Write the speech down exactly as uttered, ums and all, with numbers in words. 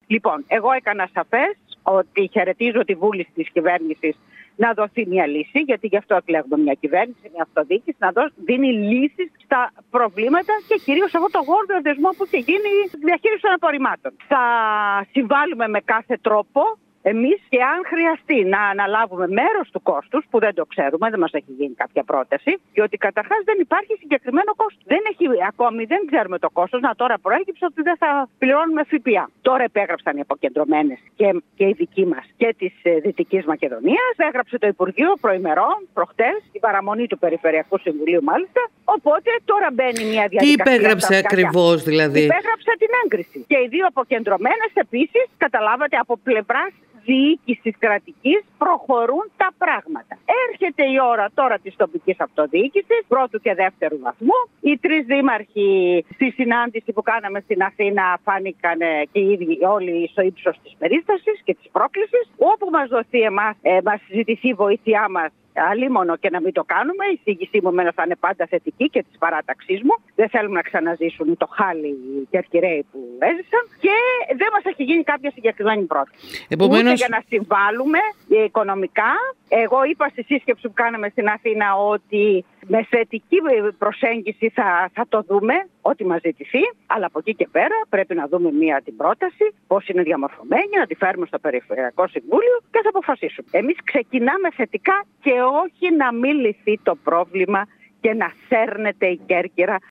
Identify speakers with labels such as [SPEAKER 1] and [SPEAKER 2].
[SPEAKER 1] Λοιπόν, εγώ έκανα σαφές ότι χαιρετίζω τη βούληση της κυβέρνησης να δοθεί μια λύση, γιατί γι' αυτό εκλέγουμε μια κυβέρνηση, μια αυτοδιοίκηση, να δώσει, δίνει λύσεις στα προβλήματα και κυρίως αυτό το γόρδιο δεσμό που έχει γίνει διαχείριση των απορριμμάτων. Θα συμβάλλουμε με κάθε τρόπο. Εμείς, και αν χρειαστεί να αναλάβουμε μέρος του κόστους, που δεν το ξέρουμε, δεν μας έχει γίνει κάποια πρόταση, και ότι καταρχάς δεν υπάρχει συγκεκριμένο κόστος. Δεν έχει ακόμη, δεν ξέρουμε το κόστος. Να, τώρα προέκυψε ότι δεν θα πληρώνουμε ΦΠΑ. Τώρα επέγραψαν οι αποκεντρωμένες και, και οι δικοί μας και της ε, Δυτικής Μακεδονίας. Έγραψε το Υπουργείο προημερών, προχτές, η παραμονή του Περιφερειακού Συμβουλίου μάλιστα. Οπότε τώρα μπαίνει μια διαδικασία.
[SPEAKER 2] Τι υπέγραψε ακριβώς δηλαδή?
[SPEAKER 1] Υπέγραψε την έγκριση. Και οι δύο αποκεντρωμένες επίσης, καταλάβατε, από πλευράς διοίκησης κρατικής προχωρούν τα πράγματα. Έρχεται η ώρα τώρα της τοπικής αυτοδιοίκησης, πρώτου και δεύτερου βαθμού. Οι τρεις δήμαρχοι στη συνάντηση που κάναμε στην Αθήνα φάνηκαν και οι ίδιοι όλοι στο ύψος της περίστασης και της πρόκλησης. Όπου μας δοθεί εμάς, ε, μας ζητηθεί η βοήθειά μας, αλίμονο και να μην το κάνουμε. Η εισήγησή μου μένω θα είναι πάντα θετική και της παράταξής μου. Δεν θέλουμε να ξαναζήσουν το χάλι οι Κερκυραίοι που έζησαν και δεν μας έχει γίνει κάποια συγκεκριμένη πρόταση.
[SPEAKER 2] Επομένως...
[SPEAKER 1] Ούτε για να συμβάλλουμε οικονομικά. Εγώ είπα στη σύσκεψη που κάναμε στην Αθήνα ότι με θετική προσέγγιση θα, θα το δούμε, ό,τι μας ζητηθεί, αλλά από εκεί και πέρα πρέπει να δούμε μία την πρόταση, πώς είναι διαμορφωμένη, να τη φέρουμε στο Περιφερειακό Συμβούλιο και θα αποφασίσουμε. Εμείς ξεκινάμε θετικά και όχι να μην λυθεί το πρόβλημα και να σέρνεται η Κέρκυρα